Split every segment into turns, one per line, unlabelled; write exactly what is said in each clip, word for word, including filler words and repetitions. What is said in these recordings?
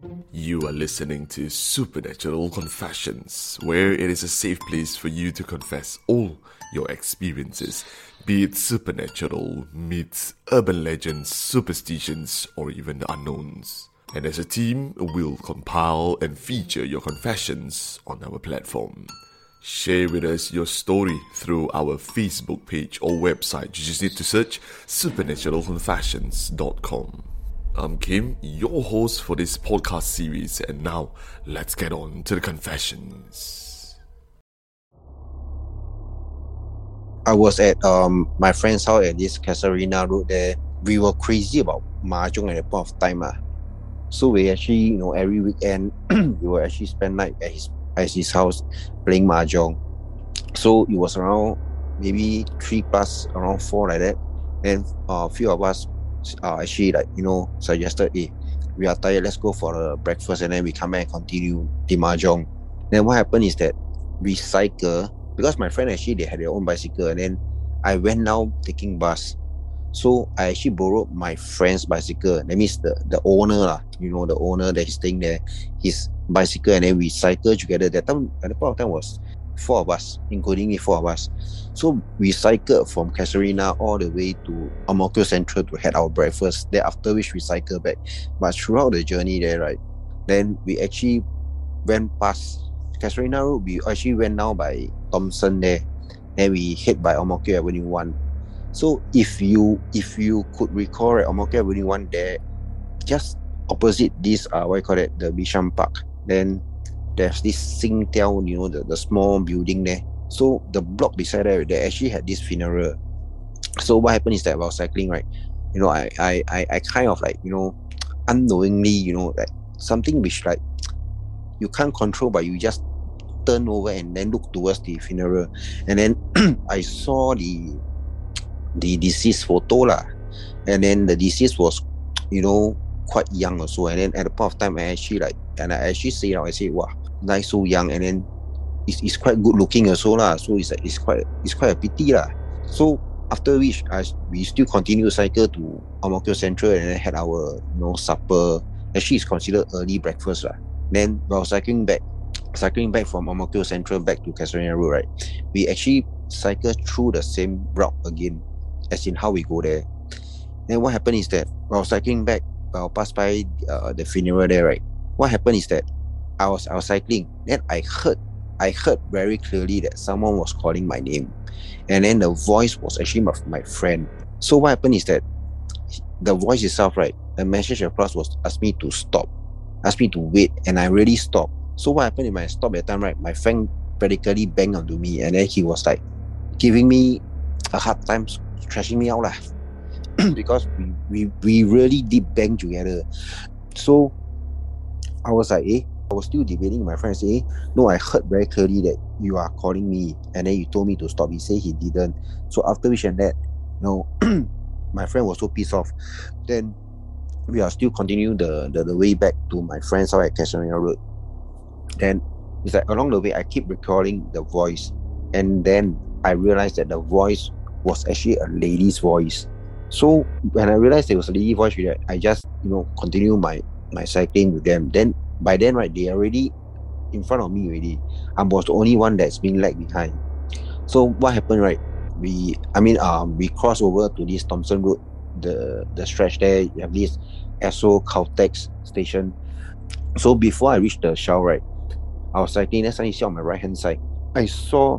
You are listening to Supernatural Confessions, where it is a safe place for you to confess all your experiences, be it supernatural, myths, urban legends, superstitions, or even the unknowns. And as a team, we'll compile and feature your confessions on our platform. Share with us your story through our Facebook page or website. You just need to search supernatural confessions dot com. I'm Kim, your host for this podcast series, and now let's get on to the confessions.
I was at um my friend's house at this Casuarina Road there. We were crazy about mahjong at that point of time. Uh. So we actually, you know, every weekend, we will actually spend night at his, at his house playing mahjong. So it was around maybe three plus, around four like that. And uh, a few of us uh, actually like, you know, suggested, hey, we are tired, let's go for a breakfast and then we come back and continue the mahjong. Then what happened is that we cycle, because my friend actually, they had their own bicycle, and then I went now taking bus. So I actually borrowed my friend's bicycle. That means the, the owner, lah, you know, the owner that is staying there, his bicycle, and then we cycled together. That time, at the point of time was four of us, including me, four of us. So we cycled from Casuarina all the way to Ang Mo Kio Central to have our breakfast. Then after which we cycled back. But throughout the journey there, right, then we actually went past Casuarina Road. We actually went now by Thomson there. Then we hit by Ang Mo Kio Avenue one. So if you if you could recall, right, Ang Mo Kio Avenue one there, just opposite this, uh, what you call it, the Bishan Park, then there's this Singtel, you know, the, the small building there. So the block beside there, they actually had this funeral. So what happened is that while cycling, right, you know, I, I, I, I kind of like, you know, unknowingly, you know, like something which like you can't control, but you just turn over and then look towards the funeral. And then I saw the the deceased photo lah. And then the deceased was, you know, quite young also. And then at the point of time, I actually like, and I actually say now, I say, wow, nice, so young, and then it's, it's quite good looking also lah. So it's like, it's quite it's quite a pity lah. So after which I, we still continue to cycle to Ang Mo Kio Central and then had our, you know, supper. Actually, it's considered early breakfast lah. Then while cycling back, cycling back from Ang Mo Kio Central back to Casuarina Road, right, we actually cycle through the same route again, as in how we go there. Then what happened is that while cycling back, I'll pass by uh, the funeral there, right? What happened is that I was I was cycling, then I heard I heard very clearly that someone was calling my name, and then the voice was actually my, my friend. So what happened is that the voice itself, right, the message across was ask me to stop, ask me to wait, and I really stopped. So what happened when I stopped at the time, right? My friend practically banged onto me, and then he was like giving me a hard time, trashing me out lah. Because we, we we really did bang together. So I was like, eh, I was still debating with my friend, say, eh, no, I heard very clearly that you are calling me, and then you told me to stop. He said he didn't. So after which and that, you know, my friend was so pissed off. Then we are still continuing the, the, the way back to my friend's house at Casuarina Road. Then it's like along the way, I keep recalling the voice, and then I realized that the voice was actually a lady's voice. So when I realized there was a lady voice, I just, you know, continue my, my cycling with them. Then by then, right, they already in front of me already. I was the only one that's being lagged behind. So what happened, right? We, I mean, um, we crossed over to this Thomson Road, the the stretch there. You have this Esso Caltex station. So before I reached the Shell, right, I was cycling. Then suddenly see on my right hand side, I saw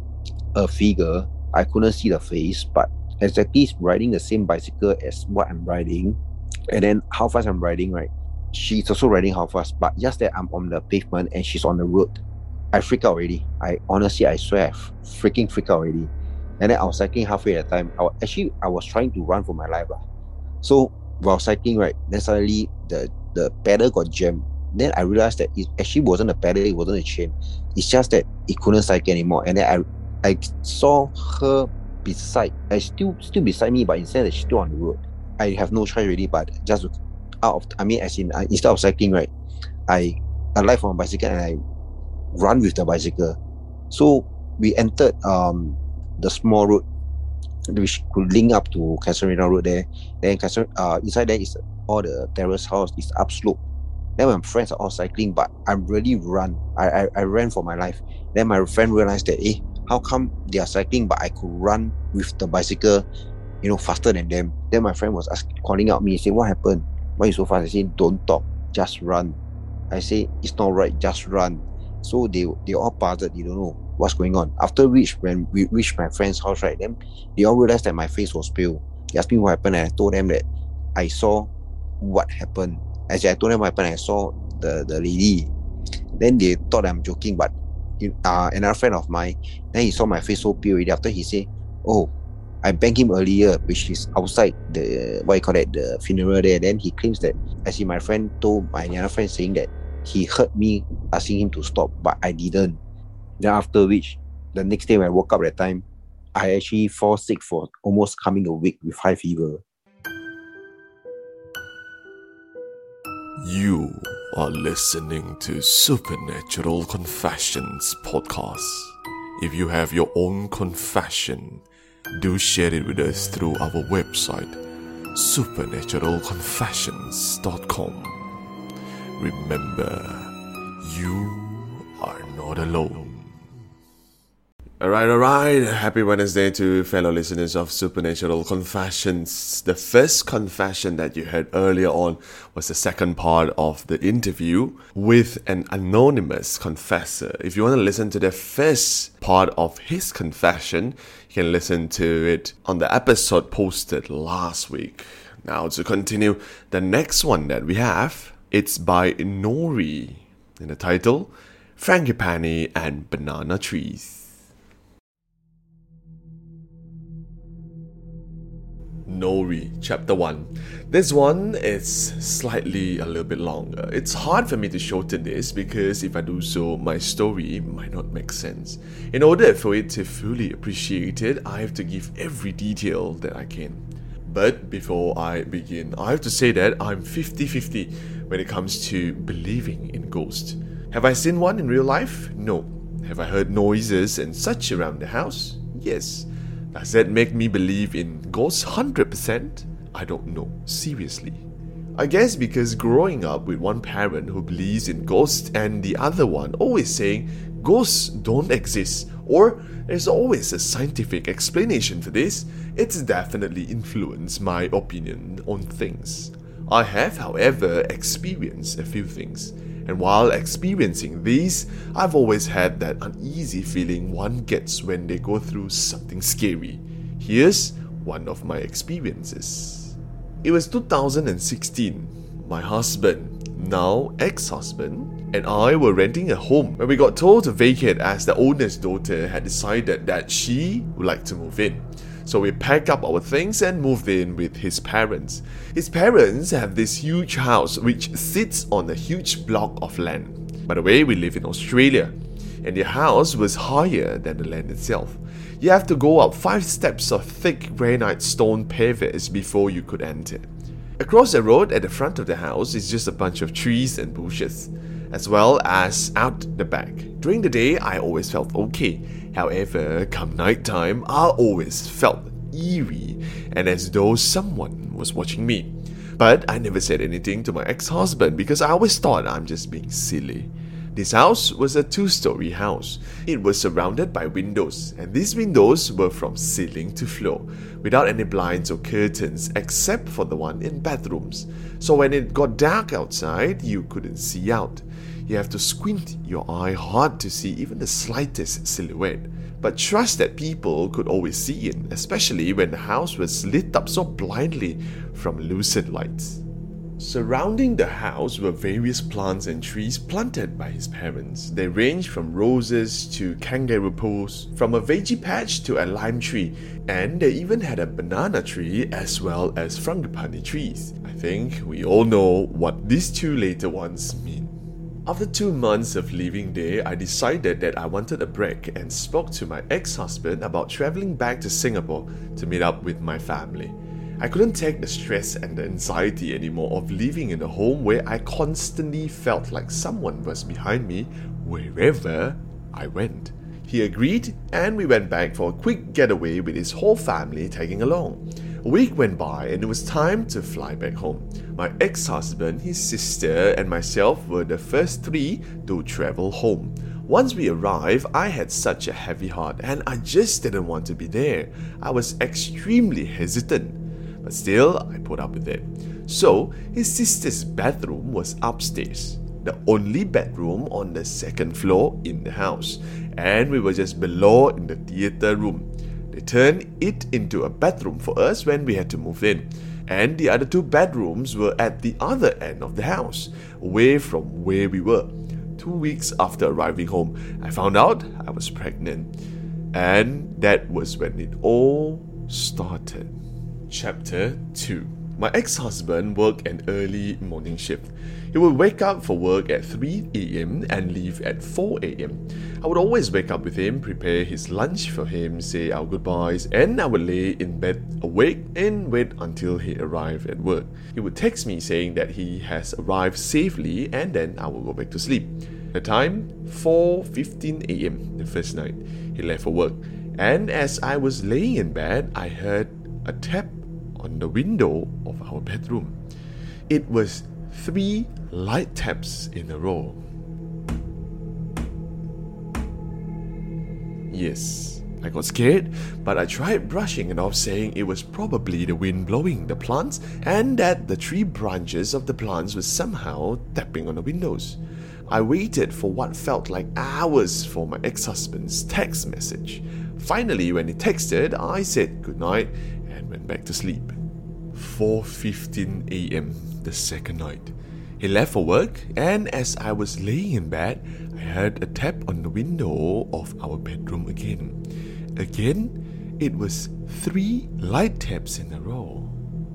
a figure. I couldn't see the face, but exactly riding the same bicycle as what I'm riding, and then how fast I'm riding, right? She's also riding how fast, but just that I'm on the pavement and she's on the road. I freak out already. I honestly, I swear, I freaking freak out already. And then I was cycling halfway at the time. I was, actually, I was trying to run for my life. Lah. So while cycling, right, then suddenly the, the pedal got jammed. Then I realized that it actually wasn't a pedal, it wasn't a chain. It's just that it couldn't cycle anymore. And then I, I saw her beside, I still still beside me, but instead she's still on the road. I have no choice really, but just out of, I mean, as in, uh, instead of cycling, right, I alight from a bicycle and I run with the bicycle. So we entered um the small road which could link up to Casuarina Road there. Then uh, inside there is all the terrace house, is upslope. Then my friends are all cycling, but I really run. I, I, I ran for my life. Then my friend realized that, eh, how come they are cycling, but I could run with the bicycle, you know, faster than them? Then my friend was asking, calling out me, saying, what happened? Why you so fast? I said, don't talk, just run. I say, it's not right, just run. So they they all puzzled, they don't know what's going on. After which, when we reached my friend's house, right, then they all realized that my face was pale. They asked me what happened, and I told them that I saw what happened. As I told them what happened, I saw the, the lady. Then they thought I'm joking, but uh, another friend of mine, then he saw my face so pale already. After he said, oh, I banged him earlier, which is outside the, what you call it, the funeral there. Then he claims that, as my friend told my other friend, saying that he heard me asking him to stop, but I didn't. Then after which, the next day when I woke up that time, I actually fall sick for almost coming a week with high fever.
You are listening to Supernatural Confessions podcast. If you have your own confession, do share it with us through our website, supernatural confessions dot com. Remember, you are not alone. Alright, alright. Happy Wednesday to fellow listeners of Supernatural Confessions. The first confession that you heard earlier on was the second part of the interview with an anonymous confessor. If you want to listen to the first part of his confession, you can listen to it on the episode posted last week. Now to continue, the next one that we have, it's by Nori. In the title, Frangipani and Banana Trees. Nori, Chapter one. This one is slightly a little bit longer. It's hard for me to shorten this because if I do so, my story might not make sense. In order for it to fully appreciate it, I have to give every detail that I can. But before I begin, I have to say that I'm fifty-fifty when it comes to believing in ghosts. Have I seen one in real life? No. Have I heard noises and such around the house? Yes. Does that make me believe in ghosts one hundred percent? I don't know, seriously. I guess because growing up with one parent who believes in ghosts and the other one always saying ghosts don't exist or there's always a scientific explanation for this, it's definitely influenced my opinion on things. I have, however, experienced a few things. And while experiencing these, I've always had that uneasy feeling one gets when they go through something scary. Here's one of my experiences. It was two thousand sixteen. My husband, now ex-husband, and I were renting a home when we got told to vacate as the owner's daughter had decided that she would like to move in. So we packed up our things and moved in with his parents. His parents have this huge house which sits on a huge block of land. By the way, we live in Australia, and their house was higher than the land itself. You have to go up five steps of thick granite stone pavers before you could enter. Across the road at the front of the house is just a bunch of trees and bushes, as well as out the back. During the day, I always felt okay. However, come night time, I always felt eerie and as though someone was watching me. But I never said anything to my ex-husband because I always thought I'm just being silly. This house was a two-story house. It was surrounded by windows, and these windows were from ceiling to floor, without any blinds or curtains except for the one in bathrooms. So when it got dark outside, you couldn't see out. You have to squint your eye hard to see even the slightest silhouette. But trust that people could always see in, especially when the house was lit up so blindly from lucid lights. Surrounding the house were various plants and trees planted by his parents. They ranged from roses to kangaroo pools, from a veggie patch to a lime tree, and they even had a banana tree as well as frangipani trees. I think we all know what these two later ones mean. After two months of living there, I decided that I wanted a break and spoke to my ex-husband about travelling back to Singapore to meet up with my family. I couldn't take the stress and the anxiety anymore of living in a home where I constantly felt like someone was behind me wherever I went. He agreed and we went back for a quick getaway with his whole family tagging along. A week went by and it was time to fly back home. My ex-husband, his sister, and myself were the first three to travel home. Once we arrived, I had such a heavy heart and I just didn't want to be there. I was extremely hesitant, but still I put up with it. So, his sister's bathroom was upstairs, the only bedroom on the second floor in the house, and we were just below in the theatre room. They turned it into a bedroom for us when we had to move in, and the other two bedrooms were at the other end of the house, away from where we were. Two weeks after arriving home, I found out I was pregnant, and that was when it all started. Chapter two. My ex-husband worked an early morning shift. He would wake up for work at three a.m. and leave at four a.m. I would always wake up with him, prepare his lunch for him, say our goodbyes, and I would lay in bed awake and wait until he arrived at work. He would text me saying that he has arrived safely, and then I will go back to sleep. The time, four fifteen a.m. the first night. He left for work, and as I was laying in bed, I heard a tap on the window of our bedroom. It was three light taps in a row. Yes, I got scared, but I tried brushing it off, saying it was probably the wind blowing the plants and that the tree branches of the plants were somehow tapping on the windows. I waited for what felt like hours for my ex-husband's text message. Finally, when he texted, I said goodnight and went back to sleep. four fifteen a.m. the second night. He left for work, and as I was laying in bed, I heard a tap on the window of our bedroom again. Again, it was three light taps in a row.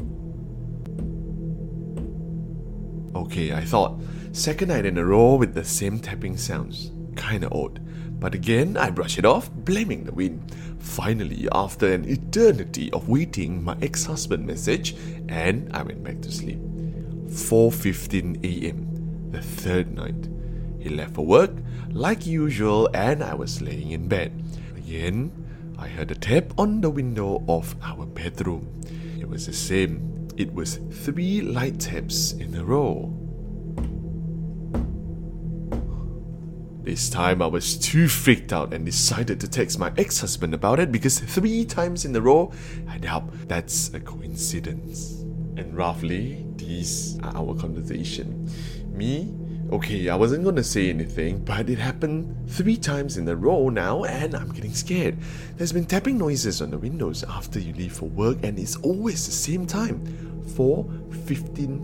Okay, I thought, second night in a row with the same tapping sounds. Kinda odd. But again, I brushed it off, blaming the wind. Finally, after an eternity of waiting, my ex-husband messaged, and I went back to sleep. four fifteen a.m. the third night. He left for work, like usual, and I was laying in bed. Again, I heard a tap on the window of our bedroom. It was the same. It was three light taps in a row. This time I was too freaked out and decided to text my ex-husband about it because three times in a row, I doubt that's a coincidence. And roughly, these are our conversation. Me? Okay, I wasn't gonna say anything, but it happened three times in a row now and I'm getting scared. There's been tapping noises on the windows after you leave for work and it's always the same time, four fifteen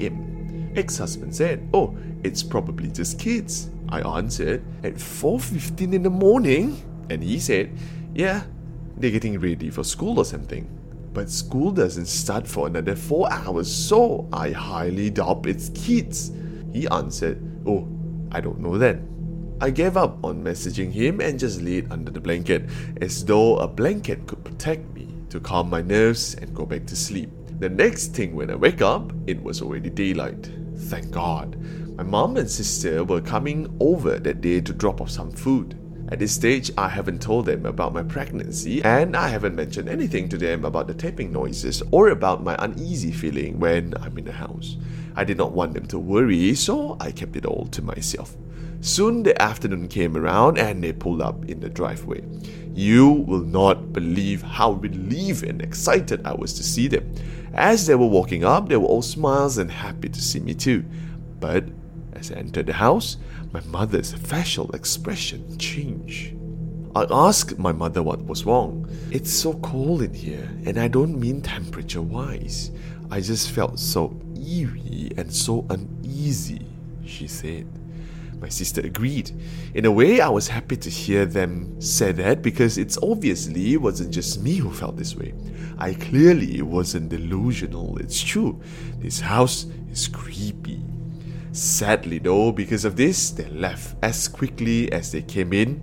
a.m. Ex-husband said, oh, it's probably just kids. I answered, at four fifteen in the morning? And he said, yeah, they're getting ready for school or something. But school doesn't start for another four hours, so I highly doubt it's kids. He answered, oh, I don't know then. I gave up on messaging him and just laid under the blanket, as though a blanket could protect me, to calm my nerves and go back to sleep. The next thing when I wake up, it was already daylight. Thank God. My mom and sister were coming over that day to drop off some food. At this stage, I haven't told them about my pregnancy and I haven't mentioned anything to them about the tapping noises or about my uneasy feeling when I'm in the house. I did not want them to worry, so I kept it all to myself. Soon the afternoon came around and they pulled up in the driveway. You will not believe how relieved and excited I was to see them. As they were walking up, they were all smiles and happy to see me too. But as I entered the house, my mother's facial expression changed. I asked my mother what was wrong. It's so cold in here, and I don't mean temperature-wise. I just felt so eerie and so uneasy, she said. My sister agreed. In a way, I was happy to hear them say that because it's obviously wasn't just me who felt this way. I clearly wasn't delusional, it's true. This house is creepy. Sadly though, because of this, they left as quickly as they came in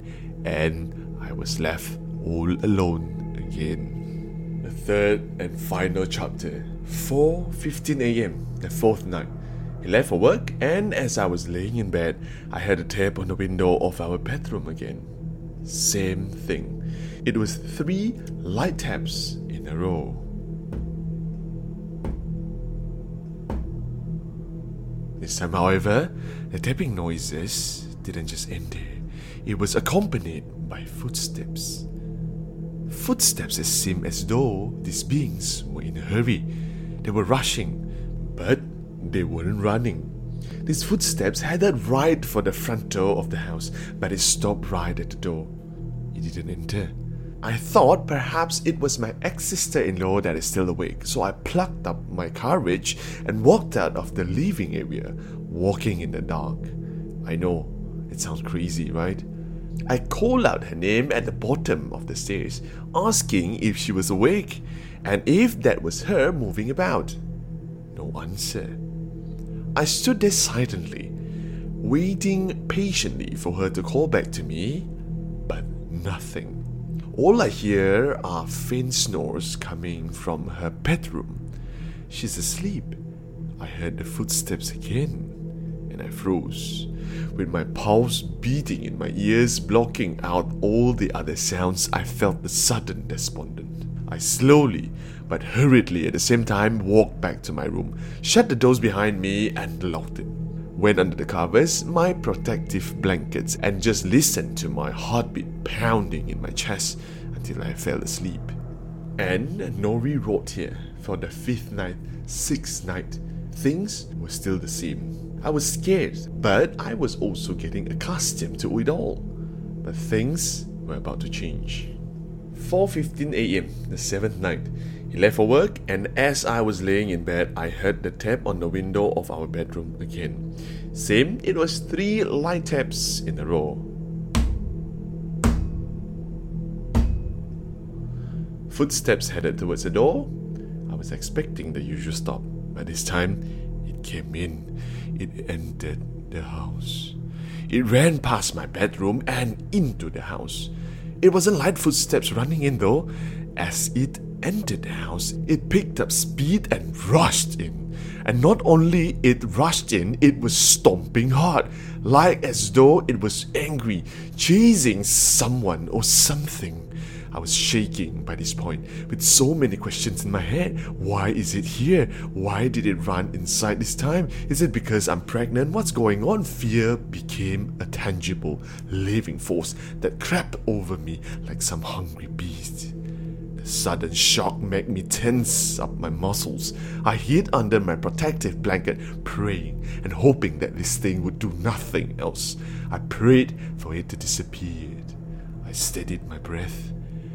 and I was left all alone again. The third and final chapter, four fifteen a.m. the fourth night. He left for work and as I was laying in bed, I heard a tap on the window of our bedroom again. Same thing. It was three light taps in a row. This time, however, the tapping noises didn't just end there. It was accompanied by footsteps. Footsteps that seemed as though these beings were in a hurry. They were rushing, but they weren't running. These footsteps headed right for the front door of the house, but it stopped right at the door. It didn't enter. I thought perhaps it was my ex-sister-in-law that is still awake, so I plucked up my courage and walked out of the living area, walking in the dark. I know, it sounds crazy, right? I called out her name at the bottom of the stairs, asking if she was awake, and if that was her moving about. No answer. I stood there silently, waiting patiently for her to call back to me, but nothing. All I hear are faint snores coming from her bedroom. She's asleep. I heard the footsteps again, and I froze, with my pulse beating in my ears, blocking out all the other sounds. I felt the sudden despondent. I slowly but hurriedly at the same time walked back to my room, shut the doors behind me and locked it. Went under the covers, my protective blankets, and just listened to my heartbeat pounding in my chest until I fell asleep. And Nori wrote here, for the fifth night, sixth night, things were still the same. I was scared, but I was also getting accustomed to it all. But things were about to change. four fifteen a.m., the seventh night. He left for work, and as I was laying in bed, I heard the tap on the window of our bedroom again. Same, it was three light taps in a row. Footsteps headed towards the door. I was expecting the usual stop, but this time, it came in. It entered the house. It ran past my bedroom and into the house. It wasn't light footsteps running in though. As it entered the house, it picked up speed and rushed in. And not only it rushed in, it was stomping hard, like as though it was angry, chasing someone or something. I was shaking by this point, with so many questions in my head. Why is it here? Why did it run inside this time? Is it because I'm pregnant? What's going on? Fear became a tangible, living force that crept over me like some hungry beast. The sudden shock made me tense up my muscles. I hid under my protective blanket, praying and hoping that this thing would do nothing else. I prayed for it to disappear. I steadied my breath,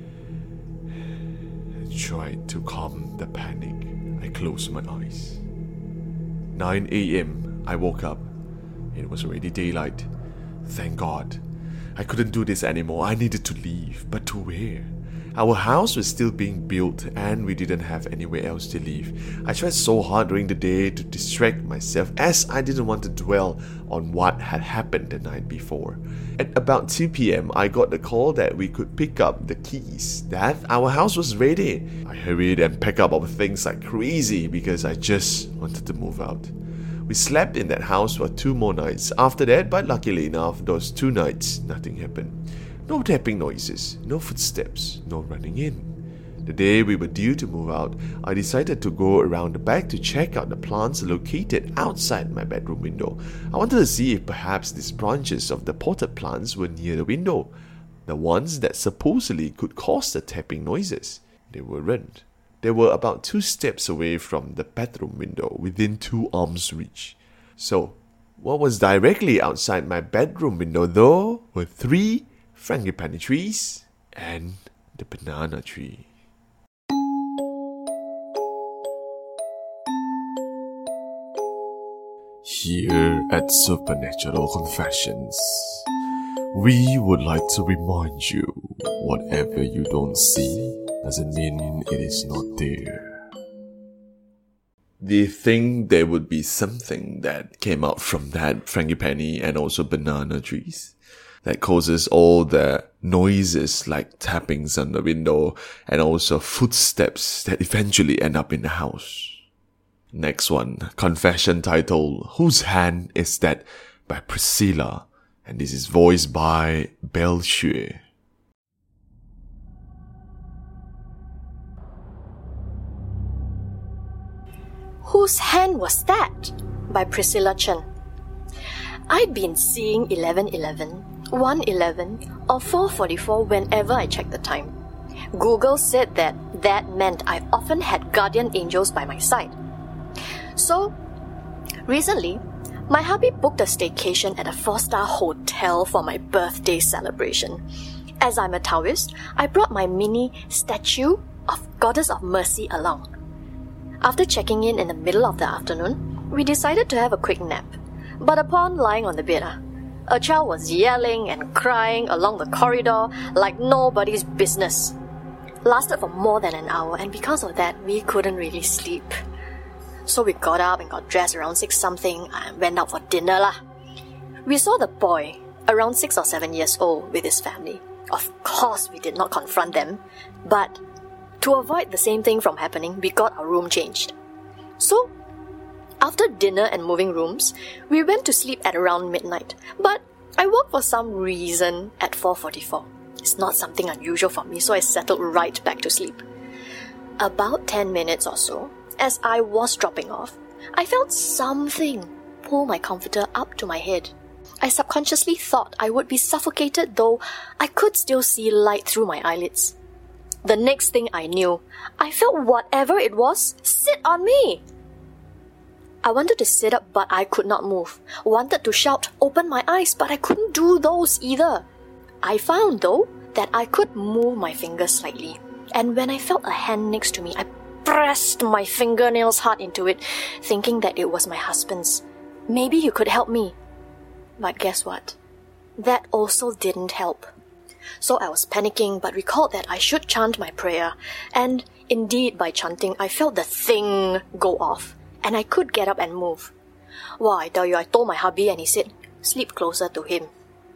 tried to calm the panic. I closed my eyes. nine a.m. I woke up. It was already daylight. Thank God. I couldn't do this anymore. I needed to leave, but to where? Our house was still being built and we didn't have anywhere else to live. I tried so hard during the day to distract myself, as I didn't want to dwell on what had happened the night before. At about two p.m, I got the call that we could pick up the keys, that our house was ready. I hurried and packed up our things like crazy because I just wanted to move out. We slept in that house for two more nights after that, but luckily enough, those two nights, nothing happened. No tapping noises, no footsteps, no running in. The day we were due to move out, I decided to go around the back to check out the plants located outside my bedroom window. I wanted to see if perhaps these branches of the potted plants were near the window, the ones that supposedly could cause the tapping noises. They weren't. They were about two steps away from the bedroom window, within two arms' reach. So, what was directly outside my bedroom window though were three frangipani trees and the banana tree. Here at Supernatural Confessions, we would like to remind you, whatever you don't see doesn't mean it is not there. Do you think there would be something that came out from that frangipani and also banana trees that causes all the noises like tappings on the window and also footsteps that eventually end up in the house? Next one, confession titled Whose Hand Is That by Priscilla, and this is voiced by Belle Xue.
Whose hand was that? by Priscilla Chen. I'd been seeing eleven eleven, one eleven, or four forty-four whenever I checked the time. Google said that that meant I often had guardian angels by my side. So, recently, my hubby booked a staycation at a four-star hotel for my birthday celebration. As I'm a Taoist, I brought my mini statue of Goddess of Mercy along. After checking in in the middle of the afternoon, we decided to have a quick nap. But upon lying on the bed, a child was yelling and crying along the corridor like nobody's business. Lasted for more than an hour, and because of that, we couldn't really sleep. So we got up and got dressed around six something and went out for dinner lah. We saw the boy, around six or seven years old, with his family. Of course, we did not confront them, but to avoid the same thing from happening, we got our room changed. So, after dinner and moving rooms, we went to sleep at around midnight, but I woke for some reason at four forty-four. It's not something unusual for me, so I settled right back to sleep. About ten minutes or so, as I was dropping off, I felt something pull my comforter up to my head. I subconsciously thought I would be suffocated, though I could still see light through my eyelids. The next thing I knew, I felt whatever it was sit on me. I wanted to sit up, but I could not move. Wanted to shout, open my eyes, but I couldn't do those either. I found, though, that I could move my fingers slightly. And when I felt a hand next to me, I pressed my fingernails hard into it, thinking that it was my husband's. Maybe you could help me. But guess what? That also didn't help. So I was panicking, but recalled that I should chant my prayer. And indeed, by chanting, I felt the thing go off. And I could get up and move. Wow, I tell you, I told my hubby and he said, sleep closer to him.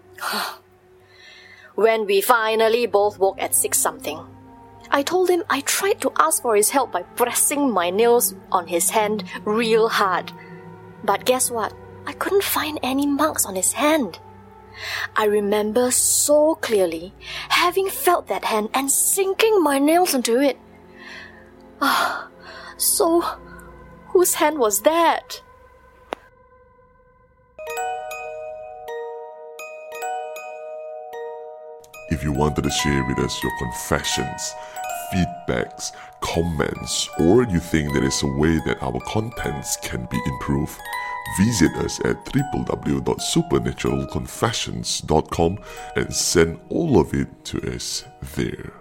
When we finally both woke at six something, I told him I tried to ask for his help by pressing my nails on his hand real hard. But guess what? I couldn't find any marks on his hand. I remember so clearly having felt that hand and sinking my nails into it. Ah, so... whose hand was that?
If you wanted to share with us your confessions, feedbacks, comments, or you think there is a way that our contents can be improved, visit us at w w w dot supernatural confessions dot com and send all of it to us there.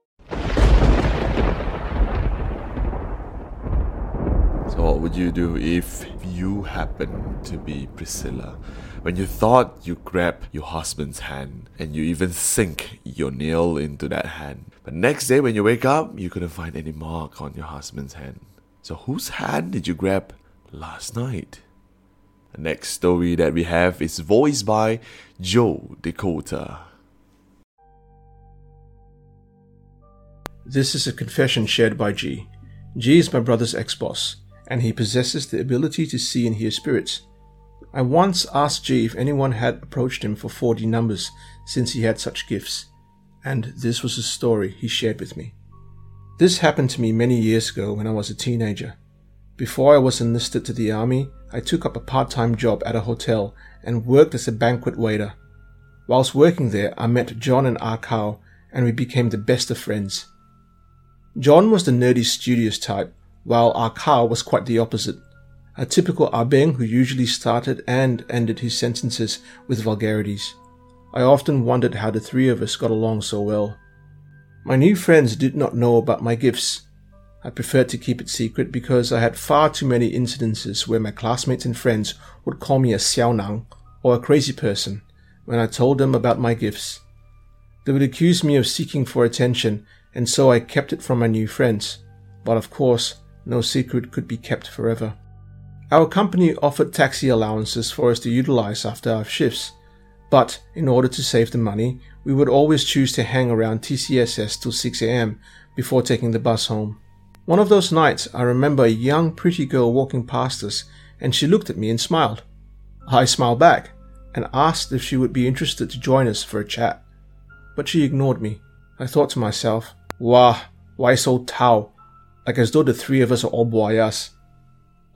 So what would you do if you happen to be Priscilla? When you thought you grabbed your husband's hand and you even sink your nail into that hand. But next day when you wake up, you couldn't find any mark on your husband's hand. So whose hand did you grab last night? The next story that we have is voiced by Joe Dakota.
This is a confession shared by G. G is my brother's ex-boss, and he possesses the ability to see and hear spirits. I once asked G if anyone had approached him for four D numbers since he had such gifts, and this was a story he shared with me. This happened to me many years ago when I was a teenager. Before I was enlisted to the army, I took up a part-time job at a hotel and worked as a banquet waiter. Whilst working there, I met John and Ah Kao, and we became the best of friends. John was the nerdy, studious type, while Ah Kao was quite the opposite. A typical Ah-Beng who usually started and ended his sentences with vulgarities. I often wondered how the three of us got along so well. My new friends did not know about my gifts. I preferred to keep it secret because I had far too many incidences where my classmates and friends would call me a xiao nang or a crazy person when I told them about my gifts. They would accuse me of seeking for attention, and so I kept it from my new friends. But of course, no secret could be kept forever. Our company offered taxi allowances for us to utilize after our shifts, but in order to save the money, we would always choose to hang around T C S S till six a.m. before taking the bus home. One of those nights, I remember a young pretty girl walking past us, and she looked at me and smiled. I smiled back and asked if she would be interested to join us for a chat, but she ignored me. I thought to myself, wah, why so tau? Like as though the three of us are all boyas. Or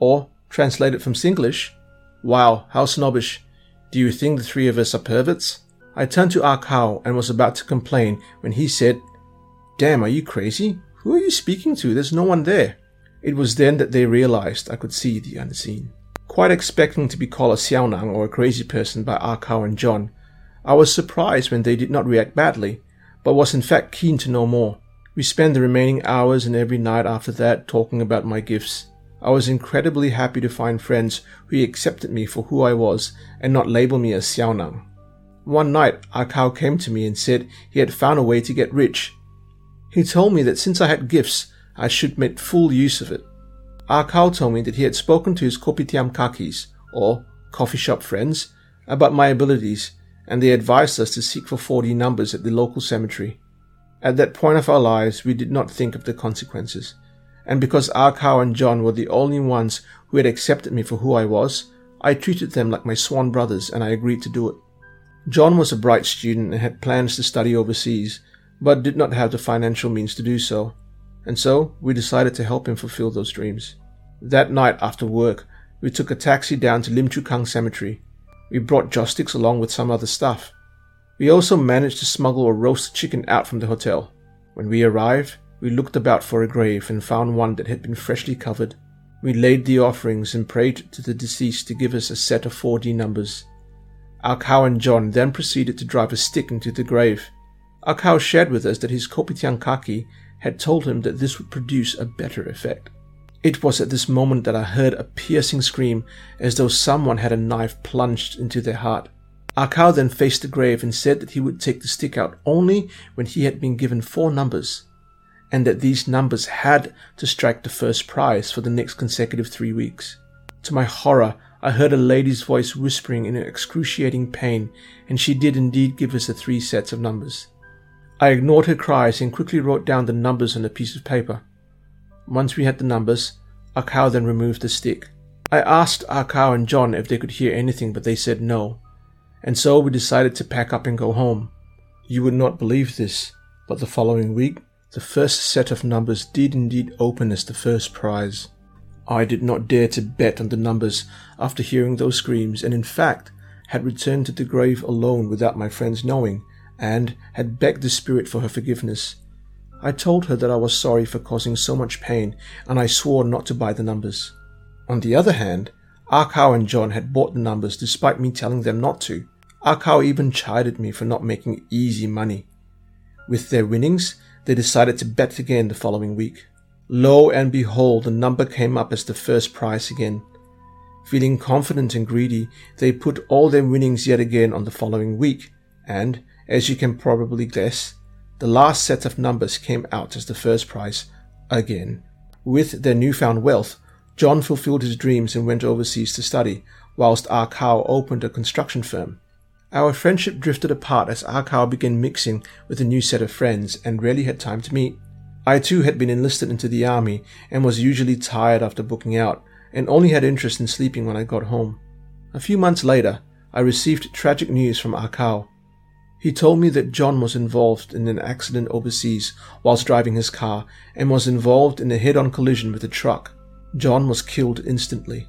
Translated from Singlish, wow, how snobbish. Do you think the three of us are perverts? I turned to Ah Kao and was about to complain when he said, damn, are you crazy? Who are you speaking to? There's no one there. It was then that they realized I could see the unseen. Quite expecting to be called a xiaonang or a crazy person by Ah Kao and John, I was surprised when they did not react badly, but was in fact keen to know more. We spent the remaining hours and every night after that talking about my gifts. I was incredibly happy to find friends who accepted me for who I was and not label me as xiaonang. One night, Ah Kao came to me and said he had found a way to get rich. He told me that since I had gifts, I should make full use of it. Ah Kao told me that he had spoken to his kopitiam kakis, or coffee shop friends, about my abilities, and they advised us to seek for four D numbers at the local cemetery. At that point of our lives, we did not think of the consequences, and because Ah Kao and John were the only ones who had accepted me for who I was, I treated them like my swan brothers and I agreed to do it. John was a bright student and had plans to study overseas, but did not have the financial means to do so, and so we decided to help him fulfill those dreams. That night after work, we took a taxi down to Lim Chu Kang Cemetery. We brought joss sticks along with some other stuff. We also managed to smuggle a roast chicken out from the hotel. When we arrived, we looked about for a grave and found one that had been freshly covered. We laid the offerings and prayed to the deceased to give us a set of four D numbers. Ah Kao and John then proceeded to drive a stick into the grave. Ah Kao shared with us that his kopitiam kaki had told him that this would produce a better effect. It was at this moment that I heard a piercing scream as though someone had a knife plunged into their heart. Ah Kao then faced the grave and said that he would take the stick out only when he had been given four numbers, and that these numbers had to strike the first prize for the next consecutive three weeks. To my horror, I heard a lady's voice whispering in excruciating pain, and she did indeed give us the three sets of numbers. I ignored her cries and quickly wrote down the numbers on a piece of paper. Once we had the numbers, Ah Kao then removed the stick. I asked Ah Kao and John if they could hear anything, but they said no, and so we decided to pack up and go home. You would not believe this, but the following week, the first set of numbers did indeed open as the first prize. I did not dare to bet on the numbers after hearing those screams, and in fact had returned to the grave alone without my friends knowing, and had begged the spirit for her forgiveness. I told her that I was sorry for causing so much pain, and I swore not to buy the numbers. On the other hand, Ah Kao and John had bought the numbers despite me telling them not to. Ah Kao even chided me for not making easy money. With their winnings, they decided to bet again the following week. Lo and behold, the number came up as the first prize again. Feeling confident and greedy, they put all their winnings yet again on the following week, and, as you can probably guess, the last set of numbers came out as the first prize again. With their newfound wealth, John fulfilled his dreams and went overseas to study, whilst Ah Kao opened a construction firm. Our friendship drifted apart as Ah Kao began mixing with a new set of friends and rarely had time to meet. I too had been enlisted into the army and was usually tired after booking out, and only had interest in sleeping when I got home. A few months later, I received tragic news from Ah Kao. He told me that John was involved in an accident overseas whilst driving his car and was involved in a head-on collision with a truck. John was killed instantly.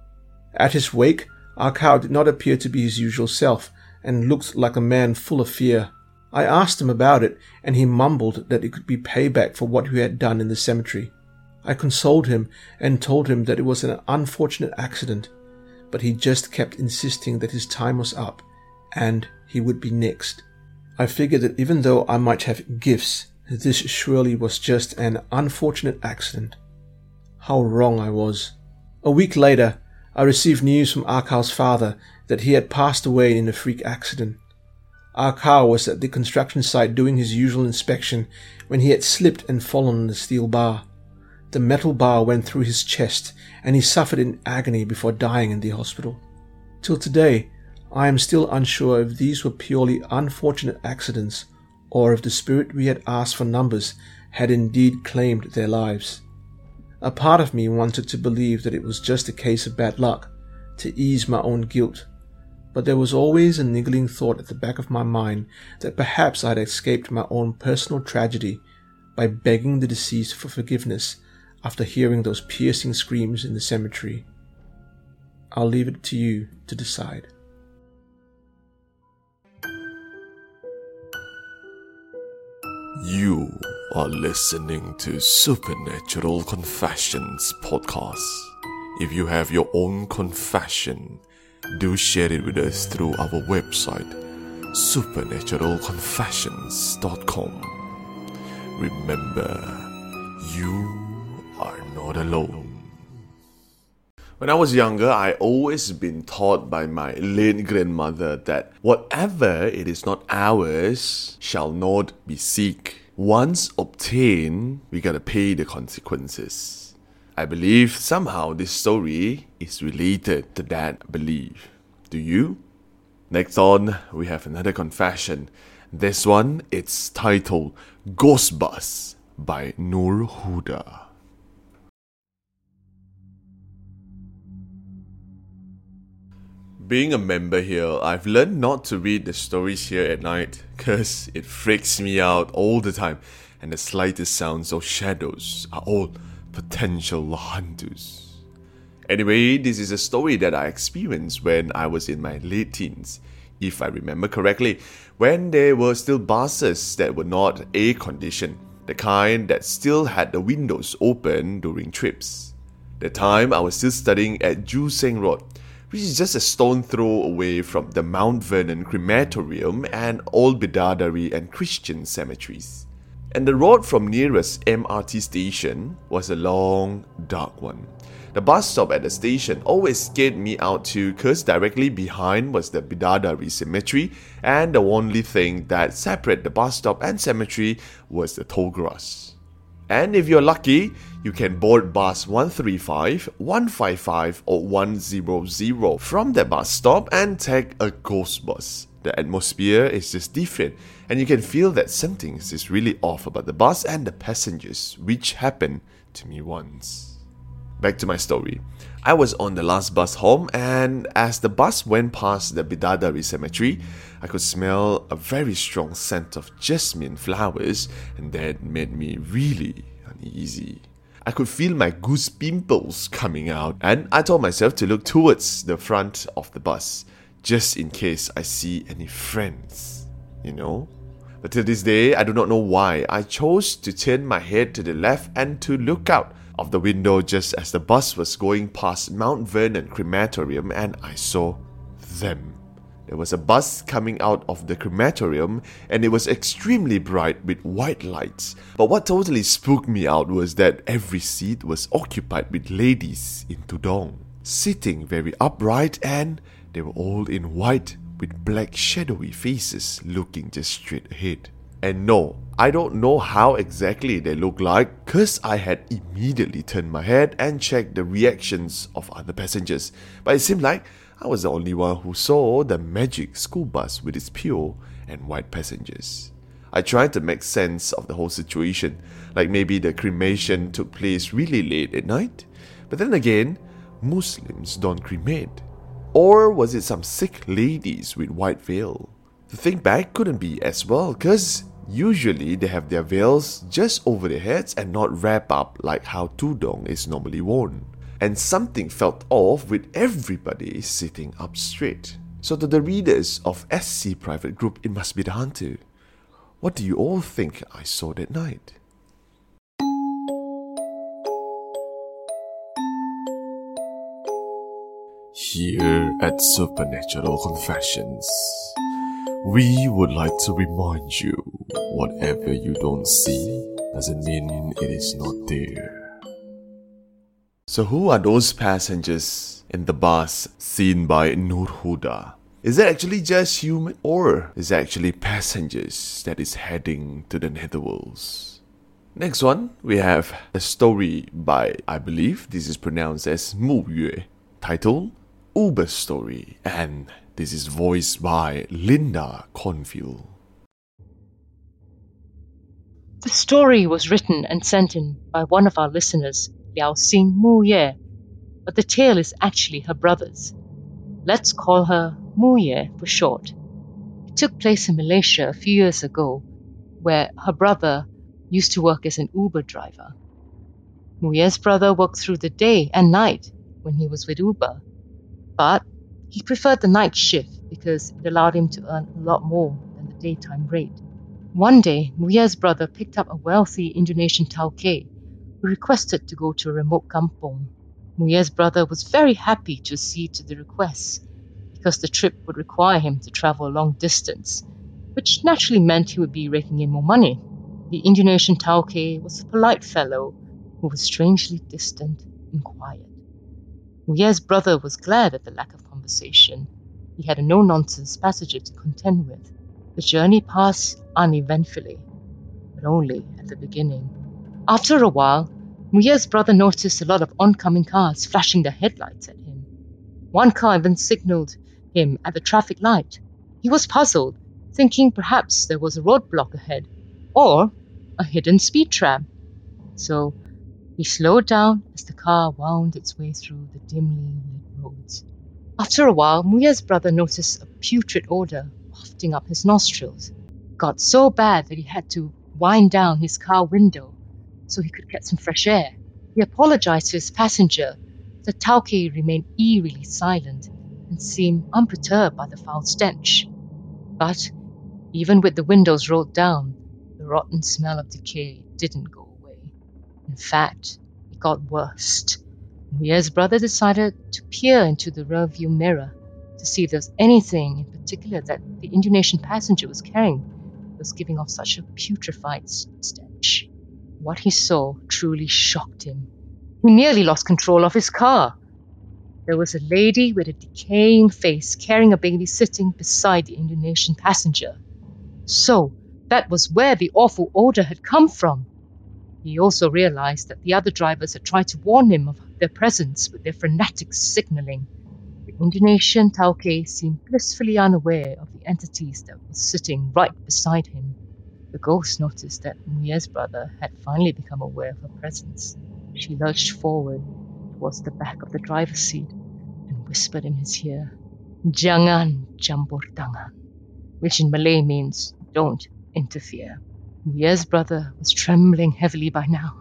At his wake, Ah Kao did not appear to be his usual self and looked like a man full of fear. I asked him about it, and he mumbled that it could be payback for what he had done in the cemetery. I consoled him and told him that it was an unfortunate accident, but he just kept insisting that his time was up and he would be next. I figured that even though I might have gifts, this surely was just an unfortunate accident. How wrong I was. A week later, I received news from Ah Kao's father that he had passed away in a freak accident. Ah Kao was at the construction site doing his usual inspection when he had slipped and fallen on the steel bar. The metal bar went through his chest and he suffered in agony before dying in the hospital. Till today, I am still unsure if these were purely unfortunate accidents or if the spirit we had asked for numbers had indeed claimed their lives. A part of me wanted to believe that it was just a case of bad luck, to ease my own guilt, but there was always a niggling thought at the back of my mind that perhaps I had escaped my own personal tragedy by begging the deceased for forgiveness after hearing those piercing screams in the cemetery. I'll leave it to you to decide.
You are listening to Supernatural Confessions podcast. If you have your own confession, do share it with us through our website, supernatural confessions dot com. Remember, you are not alone. When I was younger, I always been taught by my late grandmother that whatever it is not ours shall not be seek. Once obtained, we gotta pay the consequences. I believe somehow this story is related to that belief. Do you? Next on, we have another confession. This one, it's titled Ghost Bus by Nur Huda. Being a member here, I've learned not to read the stories here at night cause it freaks me out all the time, and the slightest sounds of shadows are all potential hunters. Anyway, this is a story that I experienced when I was in my late teens, if I remember correctly, when there were still buses that were not air-conditioned, the kind that still had the windows open during trips. The time I was still studying at Joo Seng Road, which is just a stone throw away from the Mount Vernon Crematorium and Old Bidadari and Christian cemeteries. And the road from nearest M R T station was a long, dark one. The bus stop at the station always scared me out too, cause directly behind was the Bidadari cemetery, and the only thing that separated the bus stop and cemetery was the tall grass. And if you're lucky, you can board bus one thirty-five, one fifty-five or one hundred from the bus stop and take a ghost bus. The atmosphere is just different, and you can feel that something is really off about the bus and the passengers, which happened to me once. Back to my story. I was on the last bus home, and as the bus went past the Bidadari cemetery, I could smell a very strong scent of jasmine flowers, and that made me really uneasy. I could feel my goose pimples coming out, and I told myself to look towards the front of the bus, just in case I see any friends, you know? But to this day, I do not know why I chose to turn my head to the left and to look out of the window just as the bus was going past Mount Vernon Crematorium, and I saw them. There was a bus coming out of the crematorium, and it was extremely bright with white lights. But what totally spooked me out was that every seat was occupied with ladies in tudong, sitting very upright, and they were all in white with black shadowy faces looking just straight ahead. And no, I don't know how exactly they look like, cause I had immediately turned my head and checked the reactions of other passengers. But it seemed like I was the only one who saw the magic school bus with its pure and white passengers. I tried to make sense of the whole situation, like maybe the cremation took place really late at night. But then again, Muslims don't cremate. Or was it some Sikh ladies with white veil? To think back couldn't be as well, cause usually they have their veils just over their heads and not wrap up like how tudong is normally worn. And something felt off with everybody sitting up straight. So to the readers of S C Private Group, it must be the hunter. What do you all think I saw that night? Here at Supernatural Confessions, we would like to remind you, whatever you don't see doesn't mean it is not there. So who are those passengers in the bus seen by Nur Huda? Is it actually just human, or is it actually passengers that is heading to the netherworlds? Next one, we have a story by, I believe this is pronounced as Mu Yue, titled Uber Story, and this is voiced by Linda Confield.
The story was written and sent in by one of our listeners, Liao Xing Mu Ye, but the tale is actually her brother's. Let's call her Mu Ye for short. It took place in Malaysia a few years ago, where her brother used to work as an Uber driver. Mu Ye's brother worked through the day and night when he was with Uber. But he preferred the night shift because it allowed him to earn a lot more than the daytime rate. One day, Muya's brother picked up a wealthy Indonesian tauke who requested to go to a remote kampong. Muya's brother was very happy to accede to the request because the trip would require him to travel a long distance, which naturally meant he would be raking in more money. The Indonesian tauke was a polite fellow who was strangely distant and quiet. Muya's brother was glad at the lack of conversation. He had a no-nonsense passenger to contend with. The journey passed uneventfully, but only at the beginning. After a while, Muya's brother noticed a lot of oncoming cars flashing their headlights at him. One car even signaled him at the traffic light. He was puzzled, thinking perhaps there was a roadblock ahead, or a hidden speed trap. So he slowed down as the car wound its way through the dimly lit roads. After a while, Muya's brother noticed a putrid odor wafting up his nostrils. It got so bad that he had to wind down his car window so he could get some fresh air. He apologized to his passenger. The tauke remained eerily silent and seemed unperturbed by the foul stench. But even with the windows rolled down, the rotten smell of decay didn't go away. In fact, it got worse. Muya's brother decided to peer into the rearview mirror to see if there was anything in particular that the Indonesian passenger was carrying that was giving off such a putrefied stench. What he saw truly shocked him. He nearly lost control of his car. There was a lady with a decaying face carrying a baby sitting beside the Indonesian passenger. So, that was where the awful odor had come from. He also realized that the other drivers had tried to warn him of their presence with their frenetic signaling. The Indonesian tauke seemed blissfully unaware of the entities that were sitting right beside him. The ghost noticed that Muya's brother had finally become aware of her presence. She lurched forward towards the back of the driver's seat and whispered in his ear, "Jangan campur tangan," which in Malay means, "Don't interfere." Muya's brother was trembling heavily by now.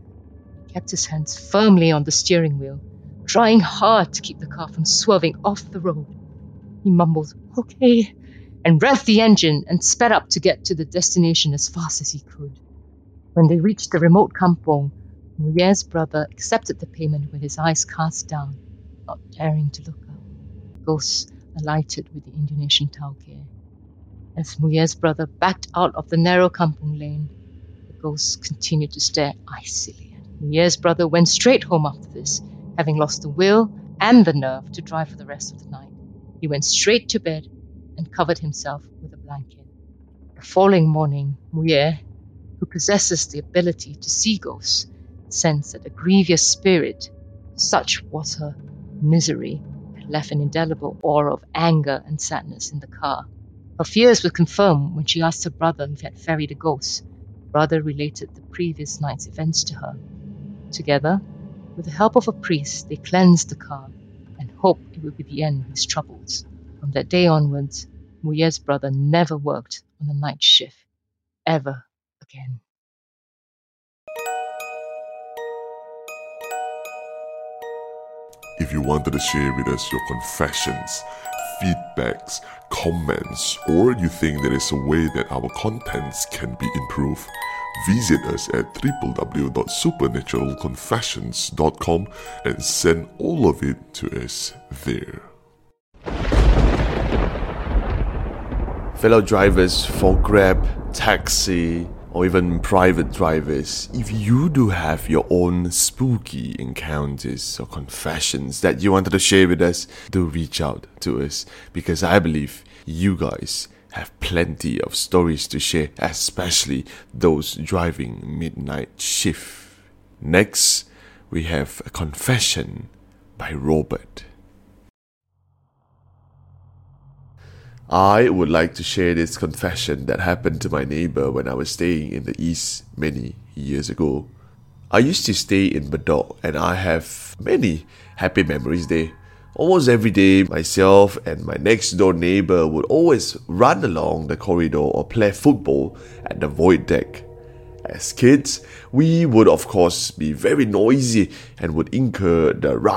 He kept his hands firmly on the steering wheel, trying hard to keep the car from swerving off the road. He mumbled, "Okay," and revved the engine and sped up to get to the destination as fast as he could. When they reached the remote kampong, Muya's brother accepted the payment with his eyes cast down, not daring to look up. The ghost alighted with the Indonesian tauke. As Muya's brother backed out of the narrow kampong lane, the ghost continued to stare icily at him. Muya's brother went straight home after this, having lost the will and the nerve to drive for the rest of the night. He went straight to bed and covered himself with a blanket. The following morning, Muya, who possesses the ability to see ghosts, sensed that a grievous spirit, such was her misery, had left an indelible aura of anger and sadness in the car. Her fears were confirmed when she asked her brother if he had ferried a ghost. The brother related the previous night's events to her. Together, with the help of a priest, they cleansed the car and hoped it would be the end of his troubles. From that day onwards, Muya's brother never worked on a night shift, ever again.
If you wanted to share with us your confessions, feedbacks, comments, or you think there is a way that our contents can be improved, visit us at w w w dot supernatural confessions dot com and send all of it to us there. Fellow drivers for Grab, taxi, or even private drivers, if you do have your own spooky encounters or confessions that you wanted to share with us, do reach out to us, because I believe you guys have plenty of stories to share, especially those driving midnight shift. Next, we have a confession by Robert. I would like to share this confession that happened to my neighbor when I was staying in the East many years ago. I used to stay in Bedok and I have many happy memories there. Almost every day, myself and my next door neighbor would always run along the corridor or play football at the void deck. As kids, we would of course be very noisy and would incur the wrath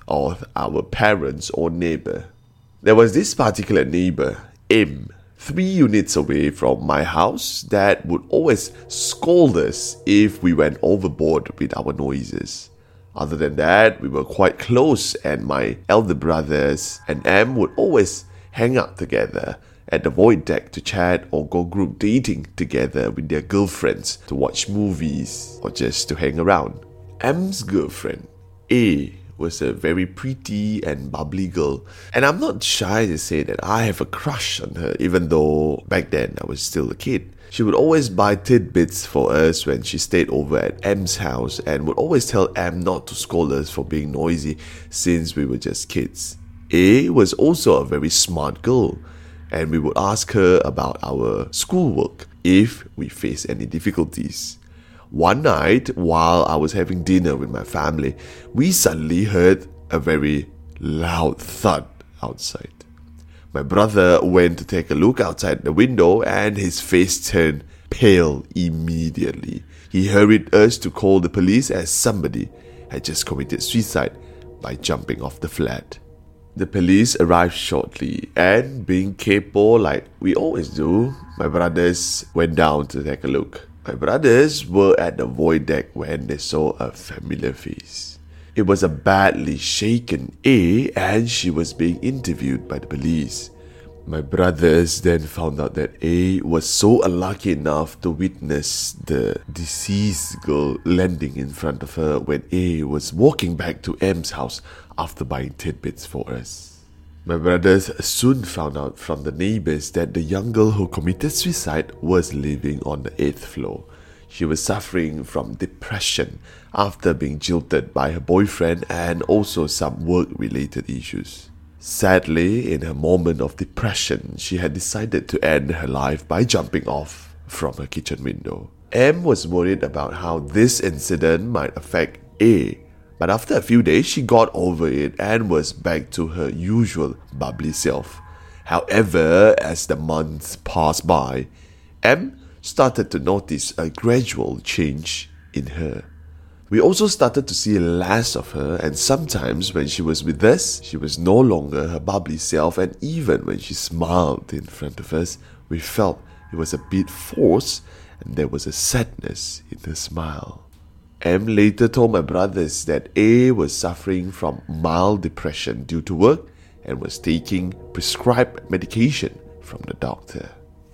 of our parents or neighbor. There was this particular neighbor, M, three units away from my house, that would always scold us if we went overboard with our noises. Other than that, we were quite close, and my elder brothers and M would always hang out together at the void deck to chat or go group dating together with their girlfriends to watch movies or just to hang around. M's girlfriend, A, was a very pretty and bubbly girl, and I'm not shy to say that I have a crush on her, even though back then I was still a kid. She would always buy tidbits for us when she stayed over at M's house and would always tell M not to scold us for being noisy since we were just kids. A was also a very smart girl, and we would ask her about our schoolwork if we faced any difficulties. One night, while I was having dinner with my family, we suddenly heard a very loud thud outside. My brother went to take a look outside the window, and his face turned pale immediately. He hurried us to call the police as somebody had just committed suicide by jumping off the flat. The police arrived shortly, and being capo like we always do, my brothers went down to take a look. My brothers were at the void deck when they saw a familiar face. It was a badly shaken A, and she was being interviewed by the police. My brothers then found out that A was so unlucky enough to witness the deceased girl landing in front of her when A was walking back to M's house after buying tidbits for us. My brothers soon found out from the neighbors that the young girl who committed suicide was living on the eighth floor. She was suffering from depression after being jilted by her boyfriend and also some work-related issues. Sadly, in her moment of depression, she had decided to end her life by jumping off from her kitchen window. M was worried about how this incident might affect A, but after a few days, she got over it and was back to her usual bubbly self. However, as the months passed by, M started to notice a gradual change in her. We also started to see less of her, and sometimes when she was with us, she was no longer her bubbly self, and even when she smiled in front of us, we felt it was a bit forced and there was a sadness in her smile. M later told my brothers that A was suffering from mild depression due to work and was taking prescribed medication from the doctor.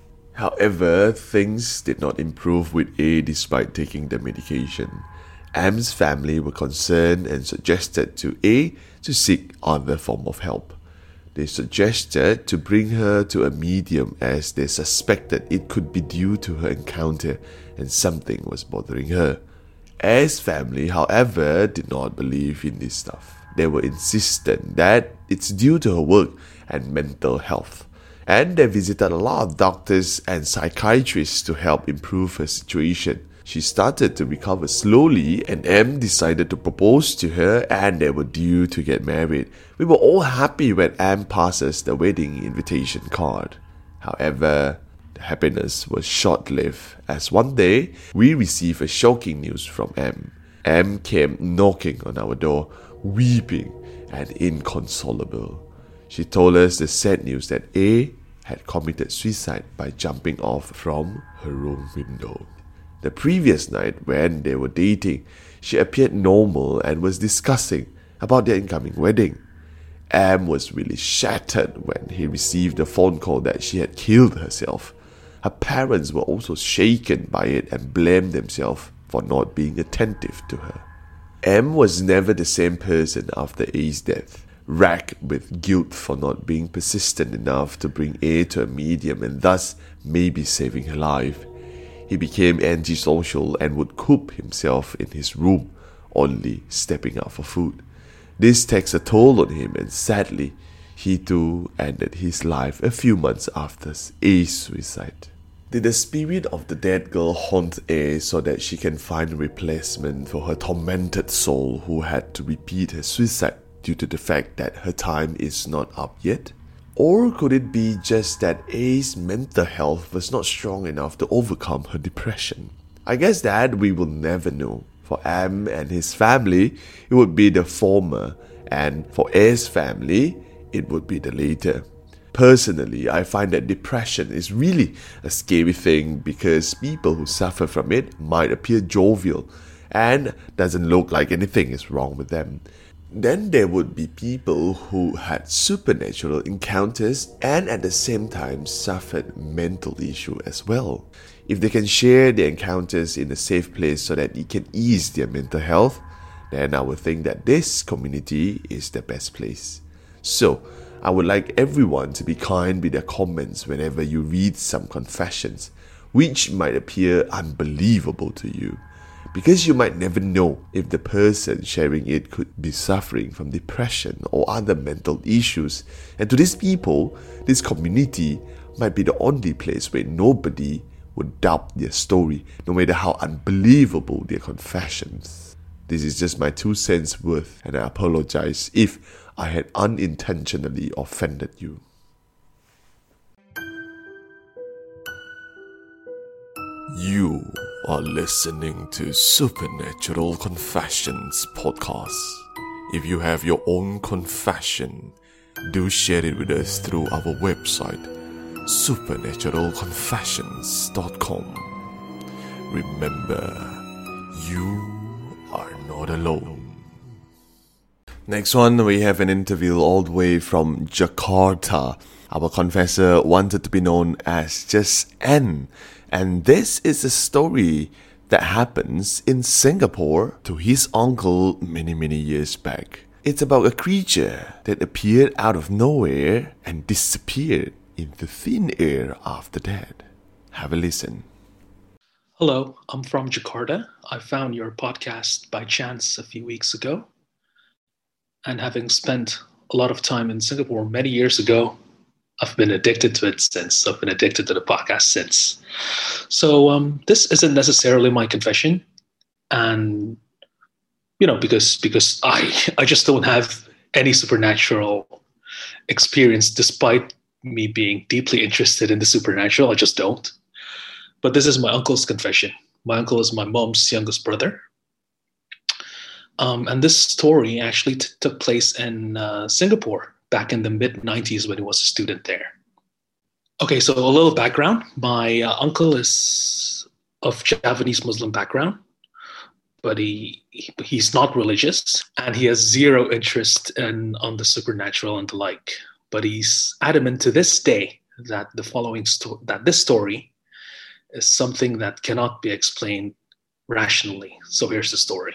However, things did not improve with A despite taking the medication. M's family were concerned and suggested to A to seek other form of help. They suggested to bring her to a medium as they suspected it could be due to her encounter and something was bothering her. A's family, however, did not believe in this stuff. They were insistent that it's due to her work and mental health, and they visited a lot of doctors and psychiatrists to help improve her situation. She started to recover slowly, and M decided to propose to her, and they were due to get married. We were all happy when M passed us the wedding invitation card. However, the happiness was short-lived, as one day we received a shocking news from M. M came knocking on our door, weeping and inconsolable. She told us the sad news that A had committed suicide by jumping off from her room window. The previous night, when they were dating, she appeared normal and was discussing about their incoming wedding. M was really shattered when he received a phone call that she had killed herself. Her parents were also shaken by it and blamed themselves for not being attentive to her. M was never the same person after A's death, racked with guilt for not being persistent enough to bring A to a medium and thus maybe saving her life. He became antisocial and would coop himself in his room, only stepping out for food. This takes a toll on him, and sadly, he too ended his life a few months after A's suicide. Did the spirit of the dead girl haunt A so that she can find a replacement for her tormented soul who had to repeat her suicide due to the fact that her time is not up yet? Or could it be just that A's mental health was not strong enough to overcome her depression? I guess that we will never know. For M and his family, it would be the former, and for A's family, it would be the later. Personally, I find that depression is really a scary thing because people who suffer from it might appear jovial and doesn't look like anything is wrong with them. Then there would be people who had supernatural encounters and at the same time suffered mental issue as well. If they can share their encounters in a safe place so that it can ease their mental health, then I would think that this community is the best place. So, I would like everyone to be kind with their comments whenever you read some confessions, which might appear unbelievable to you. Because you might never know if the person sharing it could be suffering from depression or other mental issues. And to these people, this community might be the only place where nobody would doubt their story, no matter how unbelievable their confessions. This is just my two cents worth, and I apologize if I had unintentionally offended you. You are listening to Supernatural Confessions podcast. If you have your own confession, do share it with us through our website, supernatural confessions dot com. Remember, you are not alone. Next one, we have an interview all the way from Jakarta. Our confessor wanted to be known as just N. And this is a story that happens in Singapore to his uncle many, many years back. It's about a creature that appeared out of nowhere and disappeared into thin air after that. Have a listen.
Hello, I'm from Jakarta. I found your podcast by chance a few weeks ago. And having spent a lot of time in Singapore many years ago, I've been addicted to it since. I've been addicted to the podcast since. So um, this isn't necessarily my confession. And, you know, because because I, I just don't have any supernatural experience despite me being deeply interested in the supernatural. I just don't. But this is my uncle's confession. My uncle is my mom's youngest brother. Um, and this story actually t- took place in uh, Singapore back in the mid nineties when he was a student there. Okay, so a little background. My uh, uncle is of Javanese Muslim background, but he, he he's not religious, and he has zero interest in on the supernatural and the like. But he's adamant to this day that the following sto- that this story is something that cannot be explained rationally. So here's the story.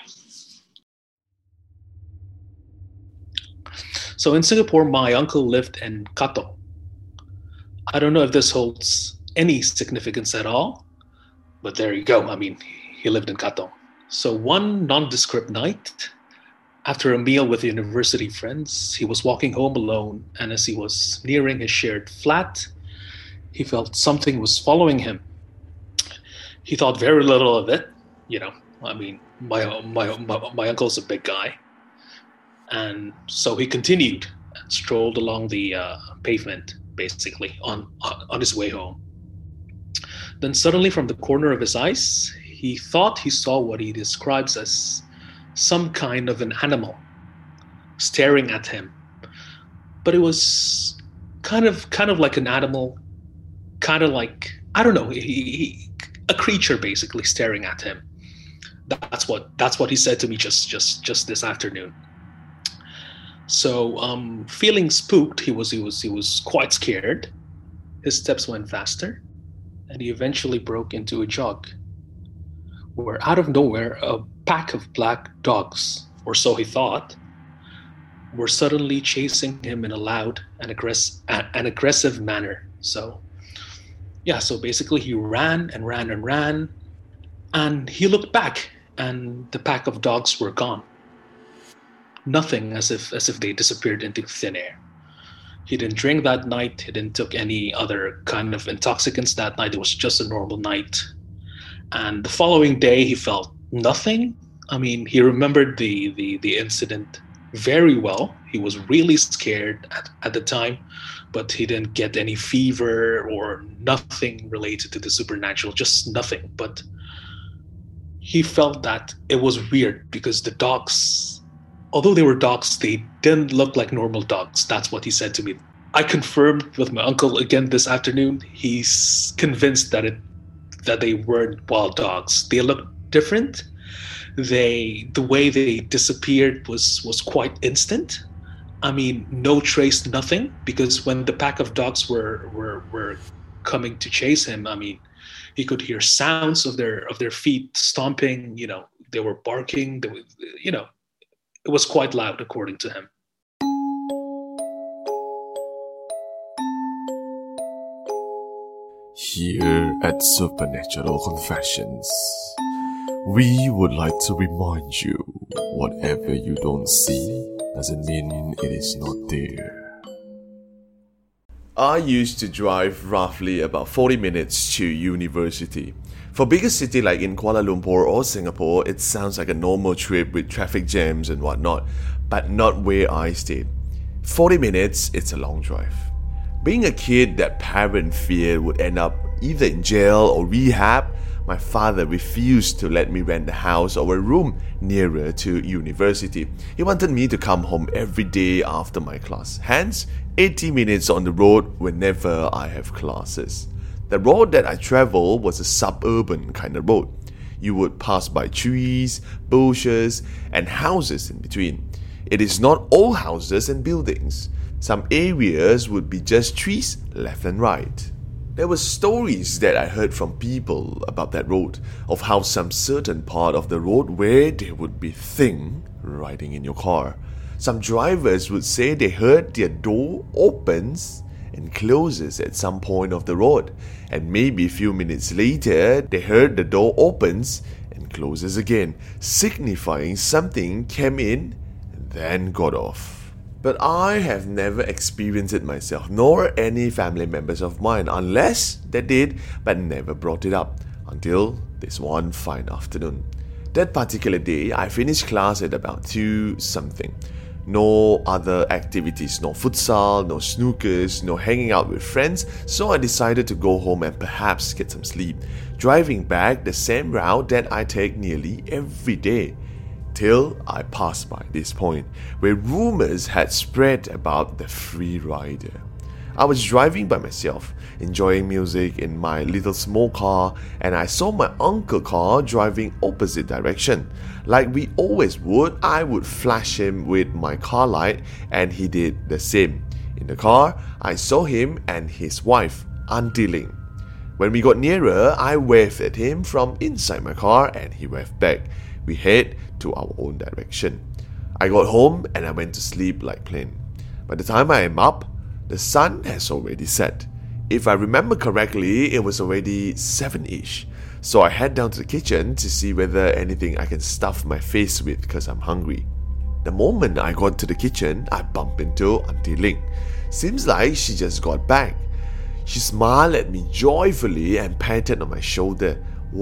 So in Singapore, my uncle lived in Katong. I don't know if this holds any significance at all, but there you go. I mean, he lived in Katong. So one nondescript night, after a meal with university friends, he was walking home alone, and as he was nearing his shared flat, he felt something was following him. He thought very little of it. You know, I mean, my my my, my uncle's a big guy. And so he continued and strolled along the uh, pavement, basically, on, on his way home. Then suddenly from the corner of his eyes, he thought he saw what he describes as some kind of an animal staring at him. But it was kind of kind of like an animal, kind of like, I don't know, he, he, a creature basically staring at him. That's what that's what he said to me just just just this afternoon. So, um, feeling spooked, he was he was he was quite scared. His steps went faster, and he eventually broke into a jog, where out of nowhere, a pack of black dogs, or so he thought, were suddenly chasing him in a loud and aggress- an aggressive manner. So, yeah, so basically he ran and ran and ran, and he looked back, and the pack of dogs were gone. Nothing, as if as if they disappeared into thin air. He didn't drink that night. He didn't took any other kind of intoxicants that night. It was just a normal night. And the following day, he felt nothing. I mean, he remembered the the, the incident very well. He was really scared at, at the time, but he didn't get any fever or nothing related to the supernatural, just nothing. But he felt that it was weird because the dogs although they were dogs, they didn't look like normal dogs. That's what he said to me. I confirmed with my uncle again this afternoon. He's convinced that it that they weren't wild dogs. They looked different. They the way they disappeared was was quite instant. I mean, no trace, nothing. Because when the pack of dogs were were were coming to chase him, I mean, he could hear sounds of their of their feet stomping. You know, they were barking. They were, you know, it was quite loud, according to him.
Here at Supernatural Confessions, we would like to remind you, whatever you don't see doesn't mean it is not there. I used to drive roughly about forty minutes to university. For bigger city like in Kuala Lumpur or Singapore, it sounds like a normal trip with traffic jams and whatnot, but not where I stayed. forty minutes, it's a long drive. Being a kid that parent feared would end up either in jail or rehab, my father refused to let me rent a house or a room nearer to university. He wanted me to come home every day after my class. Hence, eighty minutes on the road whenever I have classes. The road that I travel was a suburban kind of road. You would pass by trees, bushes, and houses in between. It is not all houses and buildings. Some areas would be just trees left and right. There were stories that I heard from people about that road, of how some certain part of the road where there would be thing riding in your car. Some drivers would say they heard their door opens and closes at some point of the road, and maybe a few minutes later they heard the door opens and closes again, signifying something came in and then got off. But I have never experienced it myself, nor any family members of mine, unless they did but never brought it up, until this one fine afternoon. That particular day, I finished class at about two something. No other activities, no futsal, no snookers, no hanging out with friends, so I decided to go home and perhaps get some sleep, driving back the same route that I take nearly every day. Till I passed by this point, where rumors had spread about the free rider. I was driving by myself, enjoying music in my little small car, and I saw my uncle's car driving opposite direction. Like we always would, I would flash him with my car light, and he did the same. In the car, I saw him and his wife, Auntie Ling. When we got nearer, I waved at him from inside my car, and he waved back. We head to our own direction. I got home and I went to sleep like plain. By the time I am up, the sun has already set. If I remember correctly, it was already seven-ish. So I head down to the kitchen to see whether anything I can stuff my face with because I'm hungry. The moment I got to the kitchen, I bump into Auntie Ling. Seems like she just got back. She smiled at me joyfully and patted on my shoulder.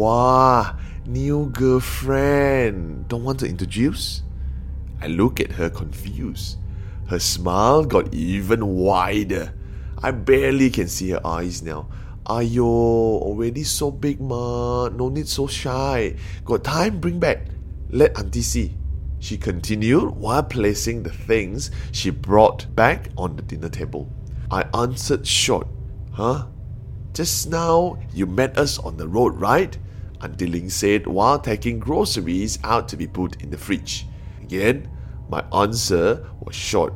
Wow, new girlfriend. Don't want to introduce? I look at her confused. Her smile got even wider. I barely can see her eyes now. Ayo, already so big ma. No need so shy. Got time, bring back. Let auntie see. She continued while placing the things she brought back on the dinner table. I answered short. Huh? Just now, you met us on the road, right? Auntie Ling said while taking groceries out to be put in the fridge. Again, my answer was short.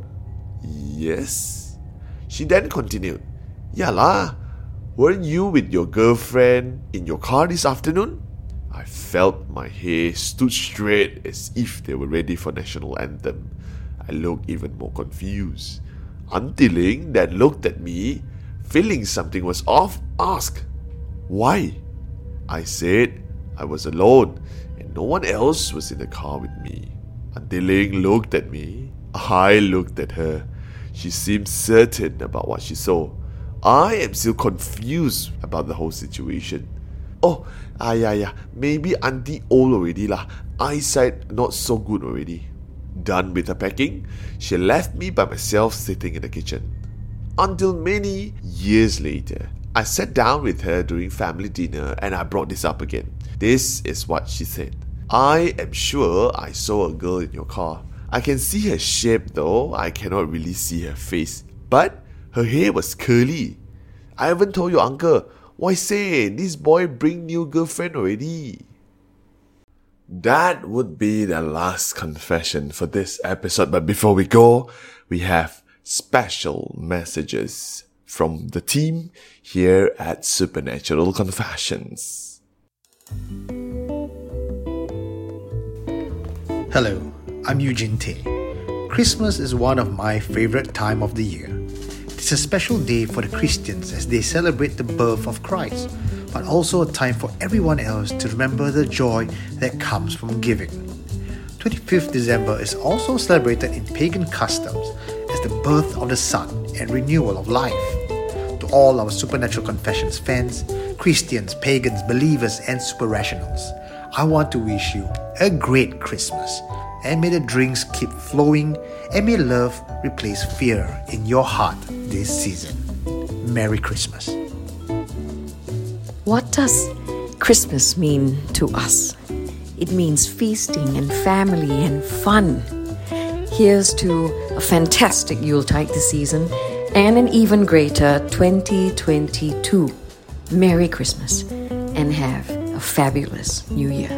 Yes? She then continued. Yeah lah, weren't you with your girlfriend in your car this afternoon? I felt my hair stood straight as if they were ready for national anthem. I looked even more confused. Auntie Ling then looked at me, feeling something was off, asked, Why? I said I was alone and no one else was in the car with me. Auntie Ling looked at me. I looked at her. She seemed certain about what she saw. I am still confused about the whole situation. Oh, ah yeah yeah, maybe auntie old already lah. Eyesight not so good already. Done with her packing, she left me by myself sitting in the kitchen. Until many years later, I sat down with her during family dinner and I brought this up again. This is what she said. I am sure I saw a girl in your car. I can see her shape though, I cannot really see her face. But her hair was curly. I haven't told your uncle. Why say, this boy bring new girlfriend already? That would be the last confession for this episode. But before we go, we have special messages from the team here at Supernatural Confessions.
Hello, I'm Eugene Tay. Christmas is one of my favorite time of the year. It's a special day for the Christians as they celebrate the birth of Christ, but also a time for everyone else to remember the joy that comes from giving. twenty-fifth December is also celebrated in pagan customs as the birth of the sun and renewal of life. To all our Supernatural Confessions fans, Christians, pagans, believers, and super rationals, I want to wish you a great Christmas, and may the drinks keep flowing, and may love replace fear in your heart this season. Merry Christmas.
What does Christmas mean to us? It means feasting and family and fun. Here's to a fantastic Yuletide this season and an even greater twenty twenty-two. Merry Christmas and have a fabulous New Year.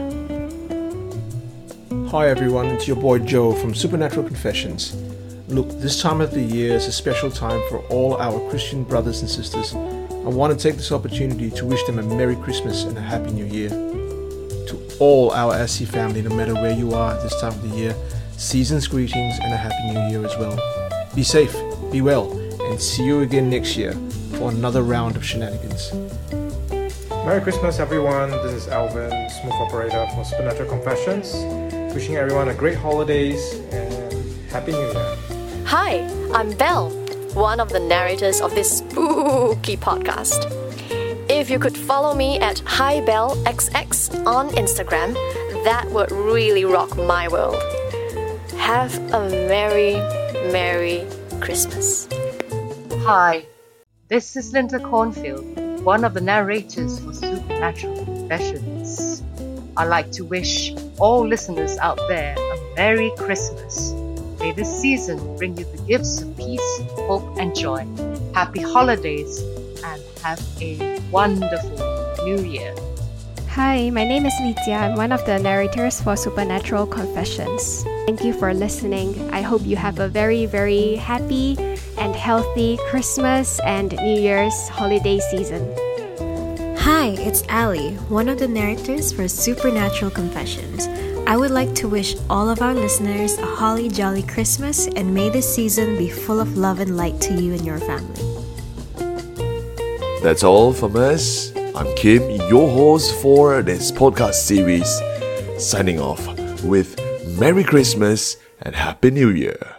Hi everyone, it's your boy Joe from Supernatural Confessions. Look, this time of the year is a special time for all our Christian brothers and sisters. I want to take this opportunity to wish them a Merry Christmas and a Happy New Year. To all our S C family, no matter where you are at this time of the year, season's greetings and a Happy New Year as well. Be safe, be well, and see you again next year for another round of shenanigans.
Merry Christmas everyone, this is Alvin, Smooth Operator for Supernatural Confessions. Wishing everyone a great holidays and Happy New Year.
Hi, I'm Belle, one of the narrators of this spooky podcast. If you could follow me at HiBelleXX on Instagram, that would really rock my world. Have a Merry, Merry Christmas.
Hi, this is Linda Cornfield, one of the narrators for Supernatural Confessions. I'd like to wish all listeners out there a Merry Christmas. May this season bring you the gifts of peace, hope, and joy. Happy holidays and have a wonderful New Year.
Hi, my name is Lydia. I'm one of the narrators for Supernatural Confessions. Thank you for listening. I hope you have a very, very happy and healthy Christmas and New Year's holiday season.
Hi, it's Ali, one of the narrators for Supernatural Confessions. I would like to wish all of our listeners a holly jolly Christmas, and may this season be full of love and light to you and your family.
That's all from us. I'm Kim, your host for this podcast series, signing off with Merry Christmas and Happy New Year.